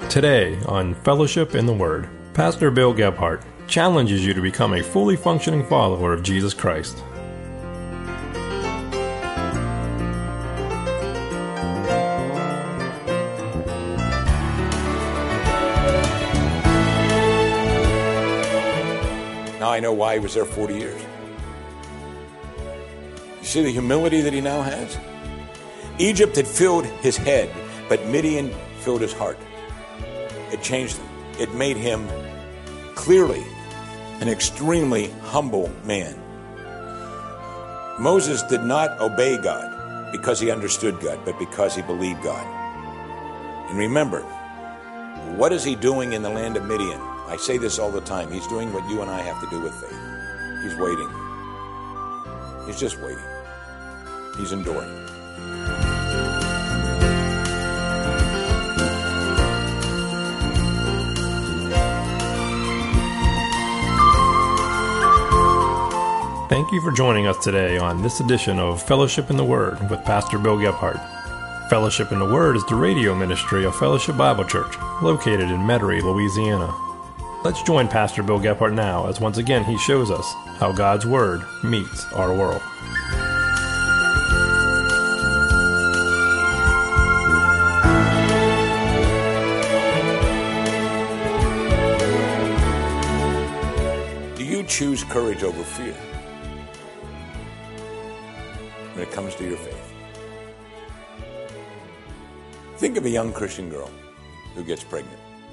Today on Fellowship in the Word, Pastor Bill Gebhardt challenges you to become a fully functioning follower of Jesus Christ. Now I know why he was there 40 years. You see the humility that he now has? Egypt had filled his head, but Midian filled his heart. It changed him. It made him clearly an extremely humble man. Moses did not obey God because he understood God, but because he believed God. And remember, what is he doing in the land of Midian? I say this all the time. He's doing what you and I have to do with faith. He's waiting. He's just waiting. He's enduring. Thank you for joining us today on this edition of Fellowship in the Word with Pastor Bill Gebhardt. Fellowship in the Word is the radio ministry of Fellowship Bible Church, located in Metairie, Louisiana. Let's join Pastor Bill Gebhardt now as once again he shows us how God's Word meets our world. Do you choose courage over fear when it comes to your faith? Think of a young Christian girl who gets pregnant.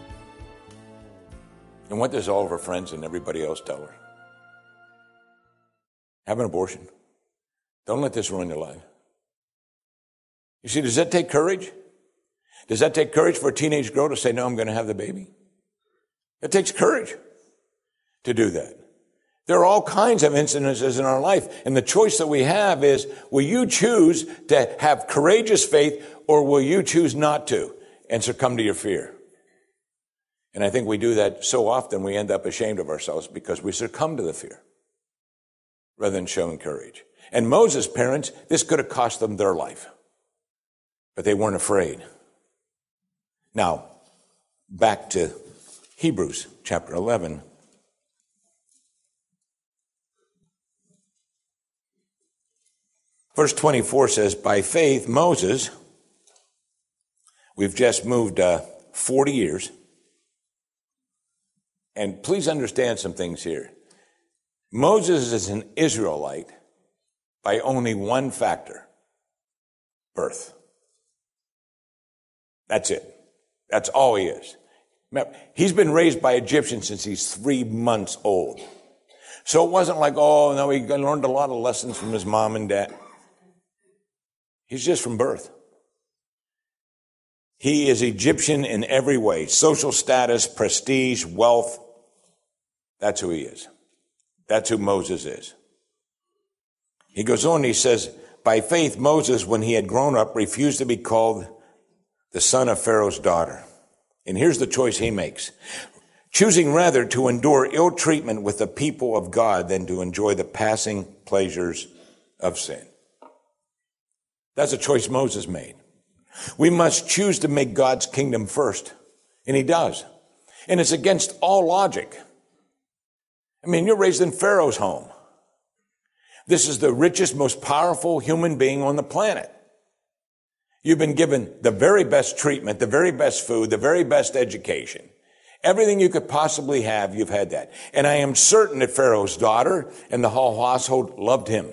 And what does all of her friends and everybody else tell her? Have an abortion. Don't let this ruin your life. You see, does that take courage? Does that take courage for a teenage girl to say, no, I'm going to have the baby? It takes courage to do that. There are all kinds of incidences in our life, and the choice that we have is, will you choose to have courageous faith, or will you choose not to and succumb to your fear? And I think we do that so often we end up ashamed of ourselves because we succumb to the fear rather than showing courage. And Moses' parents, this could have cost them their life, but they weren't afraid. Now, back to Hebrews chapter 11. Verse 24 says, by faith, Moses, we've just moved 40 years. And please understand some things here. Moses is an Israelite by only one factor: birth. That's it. That's all he is. He's been raised by Egyptians since he's 3 months old. So it wasn't like, oh, no, he learned a lot of lessons from his mom and dad. He's just from birth. He is Egyptian in every way: social status, prestige, wealth. That's who he is. That's who Moses is. He goes on, he says, by faith, Moses, when he had grown up, refused to be called the son of Pharaoh's daughter. And here's the choice he makes: choosing rather to endure ill treatment with the people of God than to enjoy the passing pleasures of sin. That's a choice Moses made. We must choose to make God's kingdom first. And he does. And it's against all logic. I mean, you're raised in Pharaoh's home. This is the richest, most powerful human being on the planet. You've been given the very best treatment, the very best food, the very best education. Everything you could possibly have, you've had that. And I am certain that Pharaoh's daughter and the whole household loved him.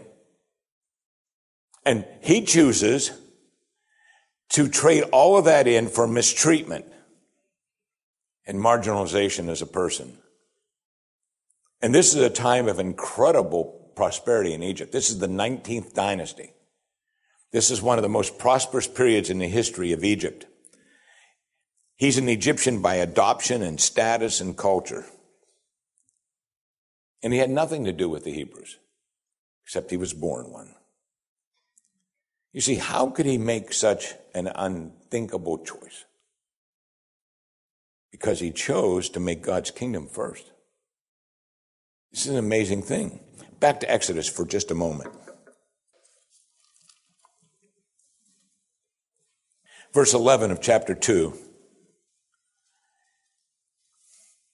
And he chooses to trade all of that in for mistreatment and marginalization as a person. And this is a time of incredible prosperity in Egypt. This is the 19th dynasty. This is one of the most prosperous periods in the history of Egypt. He's an Egyptian by adoption and status and culture. And he had nothing to do with the Hebrews, except he was born one. You see, how could he make such an unthinkable choice? Because he chose to make God's kingdom first. This is an amazing thing. Back to Exodus for just a moment. Verse 11 of chapter 2.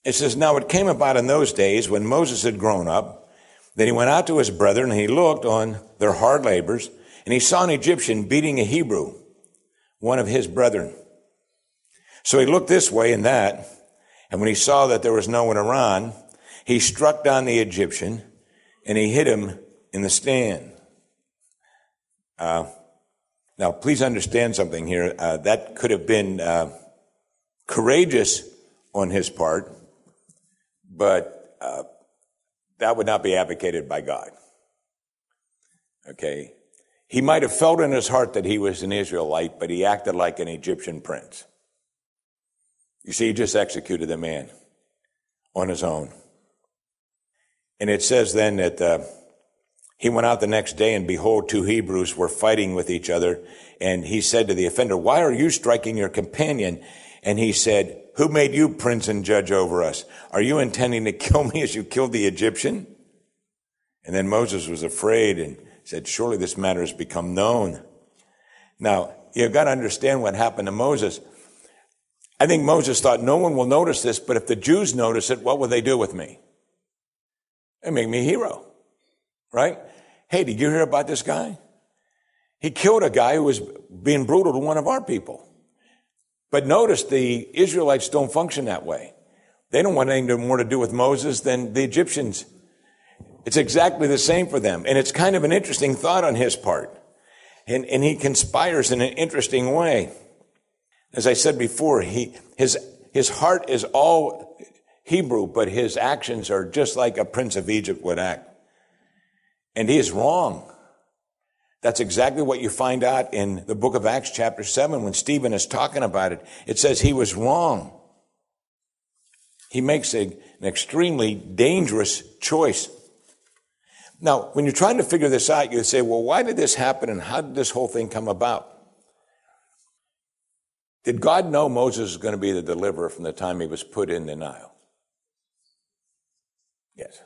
It says, now it came about in those days when Moses had grown up, that he went out to his brethren, and he looked on their hard labors, and he saw an Egyptian beating a Hebrew, one of his brethren. So he looked this way and that, and when he saw that there was no one around, he struck down the Egyptian, and he hit him in the stand. Now, please understand something here. That could have been courageous on his part, but that would not be advocated by God. Okay? He might have felt in his heart that he was an Israelite, but he acted like an Egyptian prince. You see, he just executed the man on his own. And it says then that he went out the next day, and behold, two Hebrews were fighting with each other. And he said to the offender, why are you striking your companion? And he said, who made you prince and judge over us? Are you intending to kill me as you killed the Egyptian? And then Moses was afraid and said, surely this matter has become known. Now, you've got to understand what happened to Moses. I think Moses thought, no one will notice this, but if the Jews notice it, what will they do with me? They make me a hero, right? Hey, did you hear about this guy? He killed a guy who was being brutal to one of our people. But notice the Israelites don't function that way. They don't want anything more to do with Moses than the Egyptians. It's exactly the same for them. And it's kind of an interesting thought on his part. And he conspires in an interesting way. As I said before, his heart is all Hebrew, but his actions are just like a prince of Egypt would act. And he is wrong. That's exactly what you find out in the book of Acts chapter 7 when Stephen is talking about it. It says he was wrong. He makes an extremely dangerous choice. Now, when you're trying to figure this out, you say, well, why did this happen and how did this whole thing come about? Did God know Moses was going to be the deliverer from the time he was put in the Nile? Yes.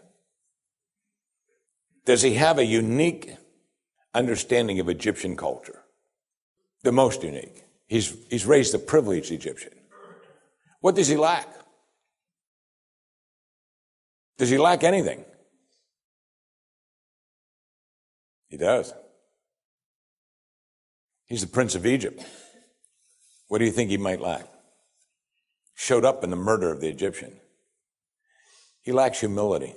Does he have a unique understanding of Egyptian culture? The most unique. He's raised a privileged Egyptian. What does he lack? Does he lack anything? He does. He's the prince of Egypt. What do you think he might lack? Showed up in the murder of the Egyptian. He lacks humility.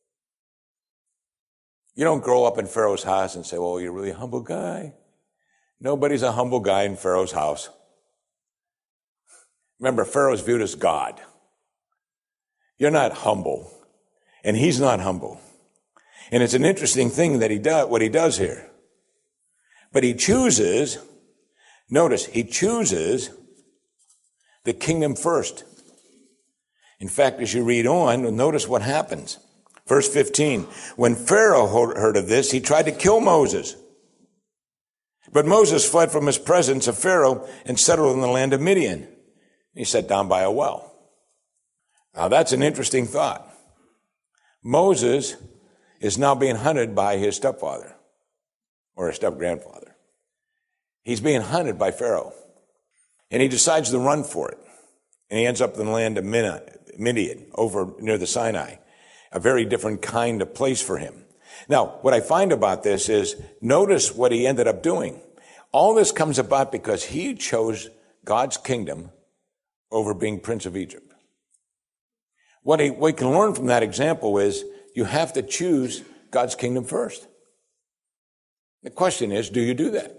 You don't grow up in Pharaoh's house and say, well, you're really a humble guy. Nobody's a humble guy in Pharaoh's house. Remember, Pharaoh's viewed as God. You're not humble, and he's not humble. And it's an interesting thing that what he does here. But he chooses, notice, he chooses the kingdom first. In fact, as you read on, notice what happens. Verse 15, when Pharaoh heard of this, he tried to kill Moses. But Moses fled from his presence of Pharaoh and settled in the land of Midian. He sat down by a well. Now that's an interesting thought. Moses is now being hunted by his stepfather or his step-grandfather. He's being hunted by Pharaoh. And he decides to run for it. And he ends up in the land of Midian, over near the Sinai. A very different kind of place for him. Now, what I find about this is, notice what he ended up doing. All this comes about because he chose God's kingdom over being Prince of Egypt. What we can learn from that example is, you have to choose God's kingdom first. The question is, do you do that?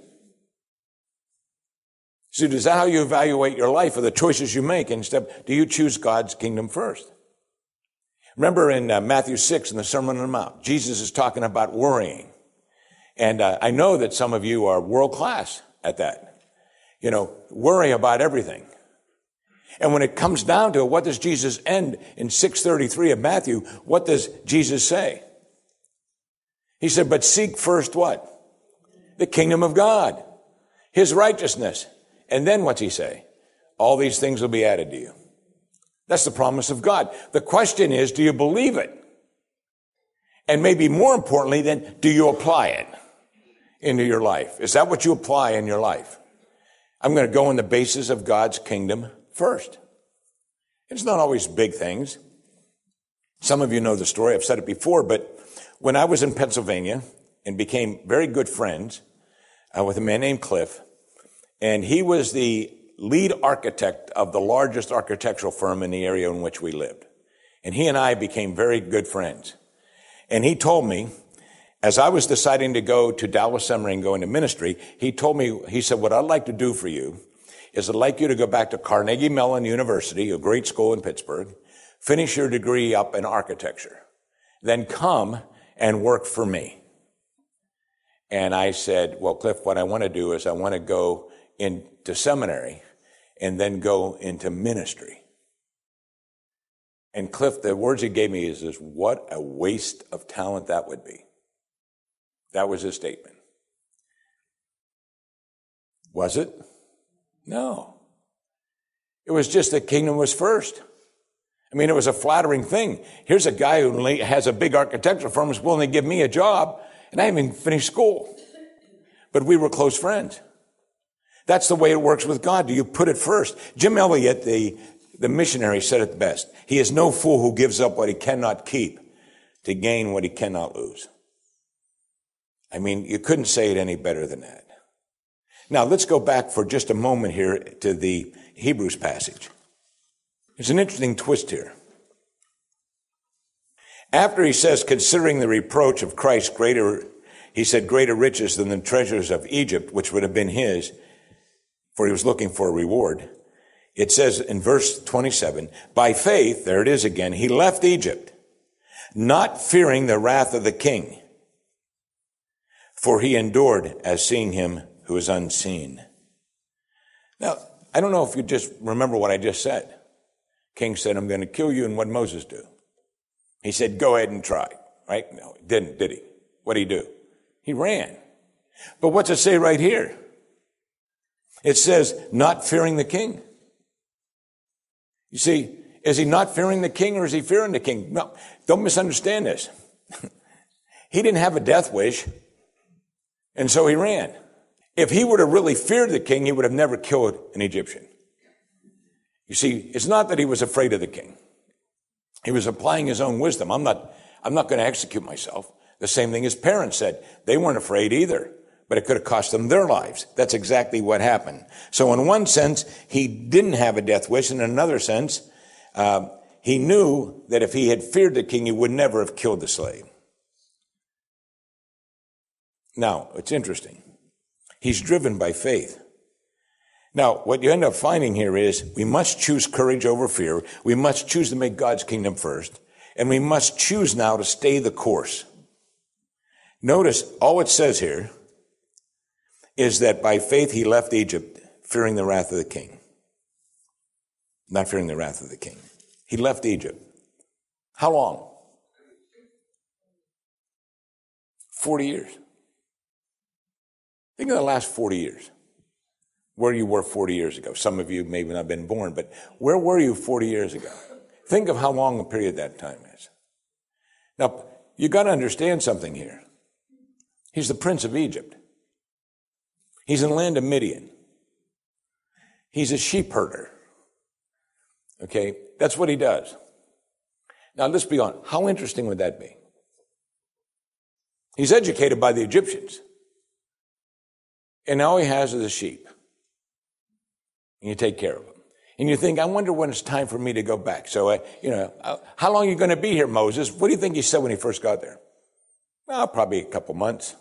So is that how you evaluate your life or the choices you make? Instead, do you choose God's kingdom first? Remember in Matthew 6 in the Sermon on the Mount, Jesus is talking about worrying. And I know that some of you are world class at that. You know, worry about everything. And when it comes down to it, what does Jesus end in 6:33 of Matthew? What does Jesus say? He said, but seek first what? The kingdom of God, his righteousness. And then what's he say? All these things will be added to you. That's the promise of God. The question is, do you believe it? And maybe more importantly, then, do you apply it into your life? Is that what you apply in your life? I'm going to go on the basis of God's kingdom first. It's not always big things. Some of you know the story. I've said it before, but when I was in Pennsylvania and became very good friends with a man named Cliff, and he was the lead architect of the largest architectural firm in the area in which we lived. And he and I became very good friends. And he told me, as I was deciding to go to Dallas Seminary and go into ministry, he said, what I'd like to do for you is I'd like you to go back to Carnegie Mellon University, a great school in Pittsburgh, finish your degree up in architecture, then come and work for me. And I said, well, Cliff, what I want to do is I want to go into seminary and then go into ministry. And Cliff, the words he gave me is what a waste of talent that would be. That was his statement. Was it? No. It was just the kingdom was first. I mean, it was a flattering thing. Here's a guy who has a big architectural firm who's willing to give me a job, and I haven't even finished school. But we were close friends. That's the way it works with God. Do you put it first? Jim Elliot, the missionary, said it best. He is no fool who gives up what he cannot keep to gain what he cannot lose. I mean, you couldn't say it any better than that. Now, let's go back for just a moment here to the Hebrews passage. There's an interesting twist here. After he says, considering the reproach of Christ greater, he said, greater riches than the treasures of Egypt, which would have been his, for he was looking for a reward. It says in verse 27, by faith, there it is again, he left Egypt, not fearing the wrath of the king, for he endured as seeing him who is unseen. Now, I don't know if you just remember what I just said. King said, I'm going to kill you, and what did Moses do? He said, go ahead and try, right? No, he didn't, did he? What did he do? He ran. But what's it say right here? It says, not fearing the king. You see, is he not fearing the king or is he fearing the king? No, don't misunderstand this. He didn't have a death wish, and so he ran. If he would have really feared the king, he would have never killed an Egyptian. You see, it's not that he was afraid of the king. He was applying his own wisdom. I'm not going to execute myself. The same thing his parents said. They weren't afraid either, but it could have cost them their lives. That's exactly what happened. So in one sense, he didn't have a death wish. In another sense, he knew that if he had feared the king, he would never have killed the slave. Now, it's interesting. He's driven by faith. Now, what you end up finding here is we must choose courage over fear. We must choose to make God's kingdom first. And we must choose now to stay the course. Notice all it says here is that by faith he left Egypt, fearing the wrath of the king. Not fearing the wrath of the king. He left Egypt. How long? 40 years. Think of the last 40 years. Where you were 40 years ago. Some of you may not have been born, but where were you 40 years ago? Think of how long a period that time is. Now, you got to understand something here. He's the prince of Egypt. He's in the land of Midian. He's a sheep herder. Okay? That's what he does. Now, let's be honest. How interesting would that be? He's educated by the Egyptians. And all he has is a sheep. And you take care of them. And you think, I wonder when it's time for me to go back. So, how long are you going to be here, Moses? What do you think he said when he first got there? Well, probably a couple months.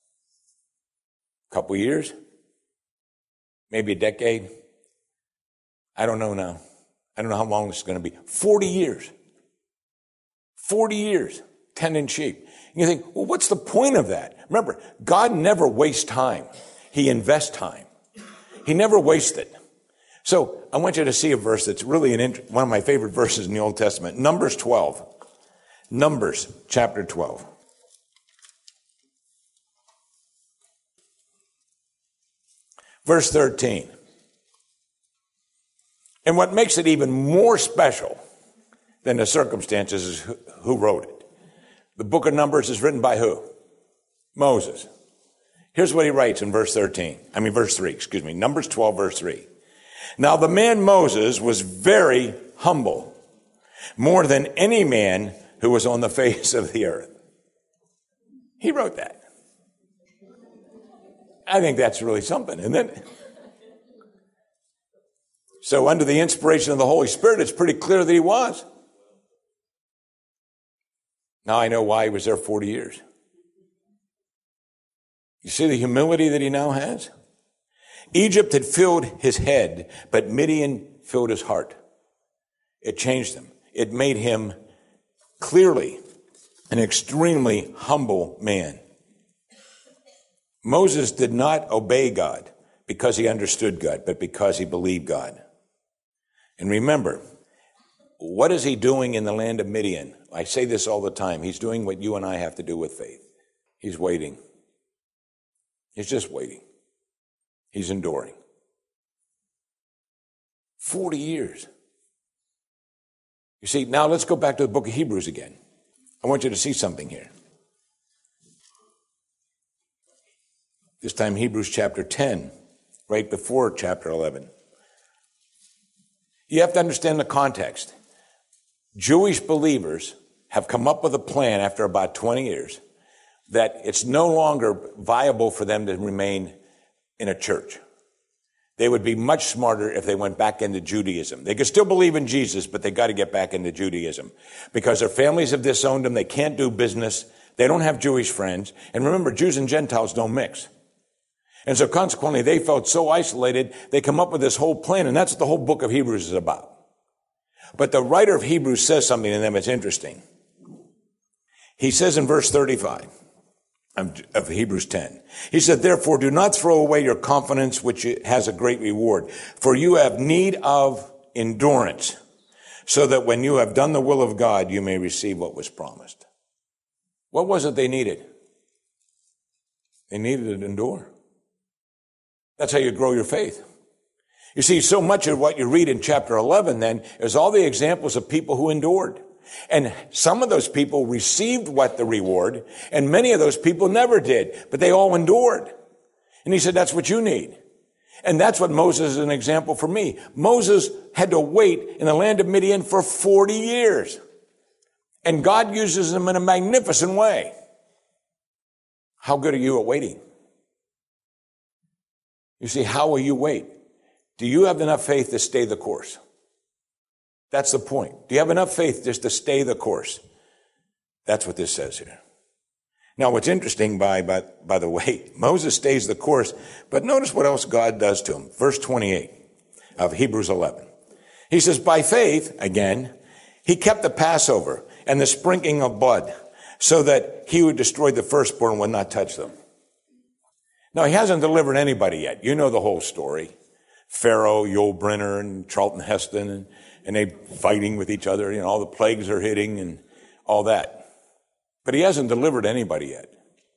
A couple years. Maybe a decade. I don't know now. I don't know how long this is going to be. 40 years. 40 years tending sheep. And you think, well, what's the point of that? Remember, God never wastes time. He invests time. He never wastes it. So I want you to see a verse that's really one of my favorite verses in the Old Testament. Numbers 12. Numbers chapter 12. Verse 13. And what makes it even more special than the circumstances is who wrote it. The book of Numbers is written by who? Moses. Here's what he writes in verse 3. Numbers 12, verse 3. Now the man Moses was very humble, more than any man who was on the face of the earth. He wrote that. I think that's really something, isn't it? So under the inspiration of the Holy Spirit, it's pretty clear that he was. Now I know why he was there 40 years. You see the humility that he now has? Egypt had filled his head, but Midian filled his heart. It changed him. It made him clearly an extremely humble man. Moses did not obey God because he understood God, but because he believed God. And remember, what is he doing in the land of Midian? I say this all the time. He's doing what you and I have to do with faith. He's waiting. He's just waiting. He's enduring. 40 years. You see, now let's go back to the book of Hebrews again. I want you to see something here. This time Hebrews chapter 10, right before chapter 11. You have to understand the context. Jewish believers have come up with a plan after about 20 years that it's no longer viable for them to remain in a church. They would be much smarter if they went back into Judaism. They could still believe in Jesus, but they got to get back into Judaism because their families have disowned them. They can't do business. They don't have Jewish friends. And remember, Jews and Gentiles don't mix. And so consequently, they felt so isolated, they come up with this whole plan, and that's what the whole book of Hebrews is about. But the writer of Hebrews says something to them that's interesting. He says in verse 35 of Hebrews 10, he said, therefore, do not throw away your confidence, which has a great reward, for you have need of endurance, so that when you have done the will of God, you may receive what was promised. What was it they needed? They needed to endure. That's how you grow your faith. You see, so much of what you read in chapter 11 then is all the examples of people who endured. And some of those people received what the reward, and many of those people never did, but they all endured. And he said, that's what you need. And that's what Moses is an example for me. Moses had to wait in the land of Midian for 40 years. And God uses him in a magnificent way. How good are you at waiting? You see, how will you wait? Do you have enough faith to stay the course? That's the point. Do you have enough faith just to stay the course? That's what this says here. Now, what's interesting, by the way, Moses stays the course, but notice what else God does to him. Verse 28 of Hebrews 11. He says, by faith, again, he kept the Passover and the sprinkling of blood so that he who destroyed the firstborn would not touch them. Now, he hasn't delivered anybody yet. You know the whole story. Pharaoh, Yul Brynner, and Charlton Heston, and they fighting with each other. You know, all the plagues are hitting and all that. But he hasn't delivered anybody yet.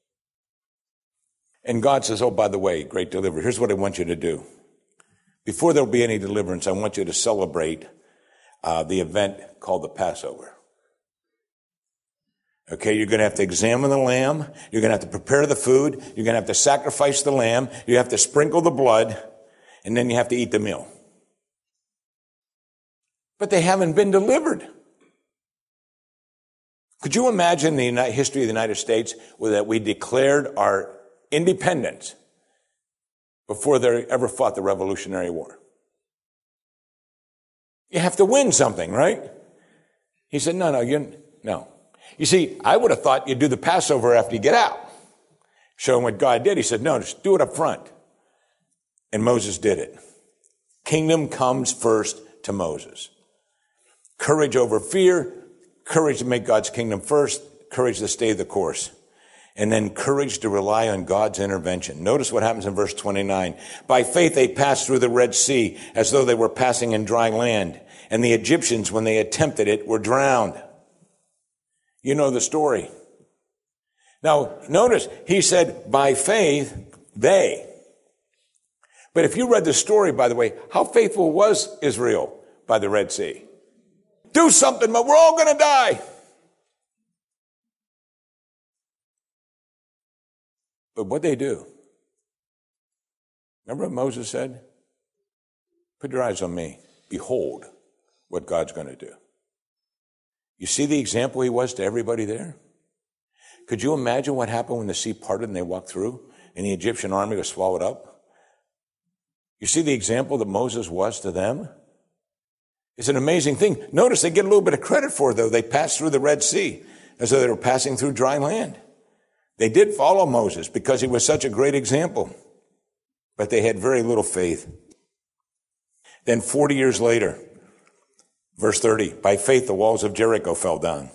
And God says, oh, by the way, great deliverer, here's what I want you to do. Before there'll be any deliverance, I want you to celebrate the event called the Passover. Okay, you're going to have to examine the lamb. You're going to have to prepare the food. You're going to have to sacrifice the lamb. You have to sprinkle the blood. And then you have to eat the meal. But they haven't been delivered. Could you imagine the history of the United States that we declared our independence before they ever fought the Revolutionary War? You have to win something, right? He said, no. You see, I would have thought you'd do the Passover after you get out. Showing what God did. He said, no, just do it up front. And Moses did it. Kingdom comes first to Moses. Courage over fear, courage to make God's kingdom first, courage to stay the course, and then courage to rely on God's intervention. Notice what happens in verse 29. By faith they passed through the Red Sea as though they were passing in dry land, and the Egyptians, when they attempted it, were drowned. You know the story. Now, notice, he said, by faith, they. But if you read the story, by the way, how faithful was Israel by the Red Sea? Do something, but we're all going to die. But what'd they do? Remember what Moses said? Put your eyes on me. Behold what God's going to do. You see the example he was to everybody there? Could you imagine what happened when the sea parted and they walked through and the Egyptian army was swallowed up? You see the example that Moses was to them? It's an amazing thing. Notice they get a little bit of credit for it, though. They passed through the Red Sea as though they were passing through dry land. They did follow Moses because he was such a great example, but they had very little faith. Then 40 years later, verse 30, by faith the walls of Jericho fell down.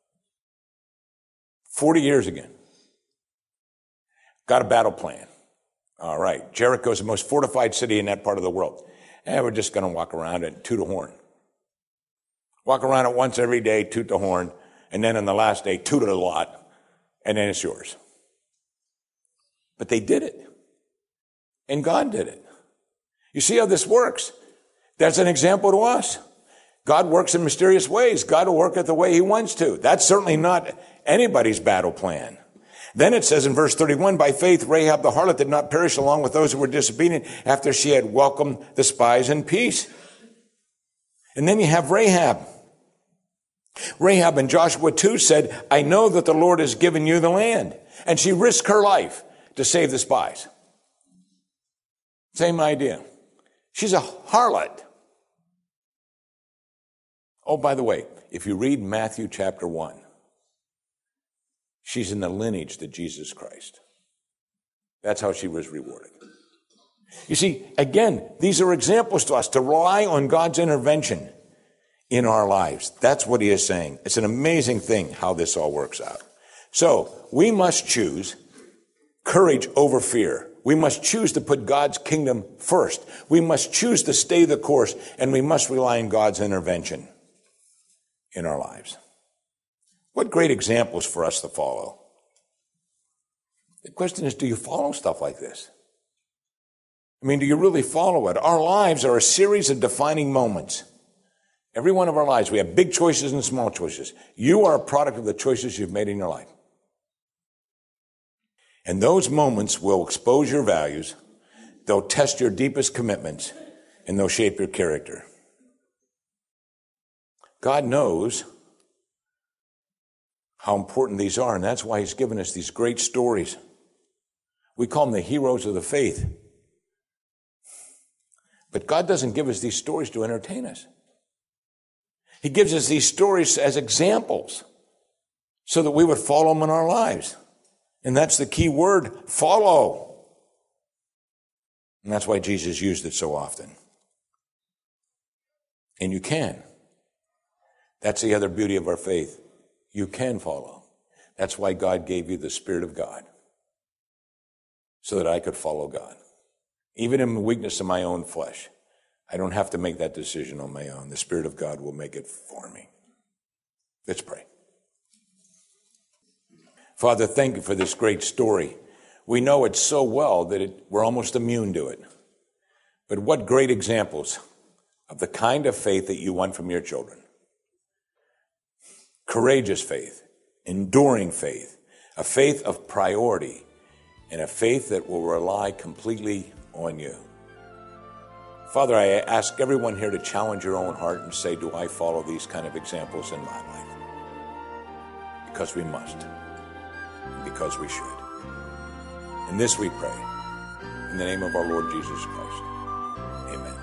40 years again. Got a battle plan. All right. Jericho is the most fortified city in that part of the world. And we're just going to walk around and toot a horn. Walk around it once every day, toot the horn, and then on the last day, toot it a lot, and then it's yours. But they did it. And God did it. You see how this works? That's an example to us. God works in mysterious ways. God will work it the way he wants to. That's certainly not anybody's battle plan. Then it says in verse 31, by faith Rahab the harlot did not perish along with those who were disobedient after she had welcomed the spies in peace. And then you have Rahab. Rahab in Joshua 2 said, I know that the Lord has given you the land. And she risked her life to save the spies. Same idea. She's a harlot. Oh, by the way, if you read Matthew chapter 1, she's in the lineage to Jesus Christ. That's how she was rewarded. You see, again, these are examples to us to rely on God's intervention in our lives. That's what he is saying. It's an amazing thing how this all works out. So we must choose courage over fear. We must choose to put God's kingdom first. We must choose to stay the course, and we must rely on God's intervention in our lives. What great examples for us to follow. The question is, do you follow stuff like this? I mean, do you really follow it? Our lives are a series of defining moments. Every one of our lives, we have big choices and small choices. You are a product of the choices you've made in your life. And those moments will expose your values, they'll test your deepest commitments, and they'll shape your character. God knows how important these are, and that's why he's given us these great stories. We call them the heroes of the faith. But God doesn't give us these stories to entertain us. He gives us these stories as examples so that we would follow them in our lives. And that's the key word, follow. And that's why Jesus used it so often. And you can. That's the other beauty of our faith. You can follow. That's why God gave you the Spirit of God, so that I could follow God. Even in the weakness of my own flesh, I don't have to make that decision on my own. The Spirit of God will make it for me. Let's pray. Father, thank you for this great story. We know it so well that we're almost immune to it. But what great examples of the kind of faith that you want from your children. Courageous faith, enduring faith, a faith of priority, and a faith that will rely completely on you. Father, I ask everyone here to challenge your own heart and say, do I follow these kind of examples in my life? Because we must. Because we should. And this we pray. In the name of our Lord Jesus Christ. Amen.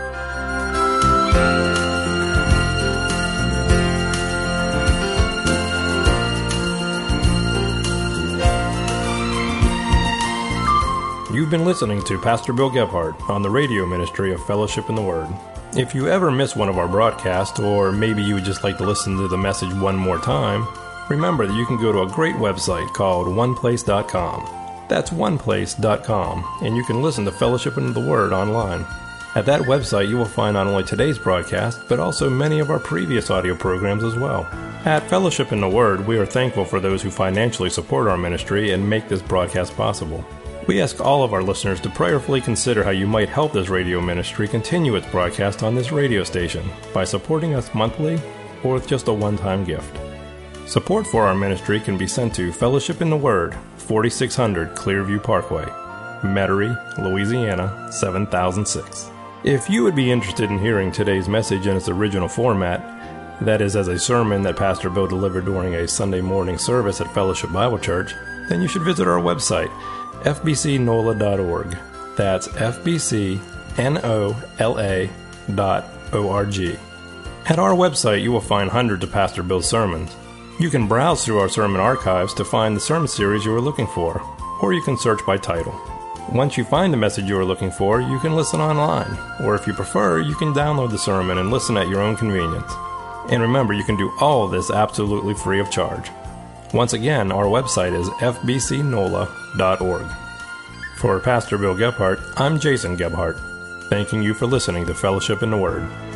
You've been listening to Pastor Bill Gebhardt on the radio ministry of Fellowship in the Word. If you ever miss one of our broadcasts, or maybe you would just like to listen to the message one more time, remember that you can go to a great website called oneplace.com. That's oneplace.com, and you can listen to Fellowship in the Word online. At that website, you will find not only today's broadcast, but also many of our previous audio programs as well. At Fellowship in the Word, we are thankful for those who financially support our ministry and make this broadcast possible. We ask all of our listeners to prayerfully consider how you might help this radio ministry continue its broadcast on this radio station by supporting us monthly or with just a one-time gift. Support for our ministry can be sent to Fellowship in the Word, 4600 Clearview Parkway, Metairie, Louisiana, 7006. If you would be interested in hearing today's message in its original format, that is as a sermon that Pastor Bill delivered during a Sunday morning service at Fellowship Bible Church, then you should visit our website, fbcnola.org. That's fbcnola.org. At our website, you will find hundreds of Pastor Bill's sermons. You can browse through our sermon archives to find the sermon series you are looking for, or you can search by title. Once you find the message you are looking for, you can listen online, or if you prefer, you can download the sermon and listen at your own convenience. And remember, you can do all of this absolutely free of charge. Once again, our website is fbcnola.org. For Pastor Bill Gebhardt, I'm Jason Gebhardt, thanking you for listening to Fellowship in the Word.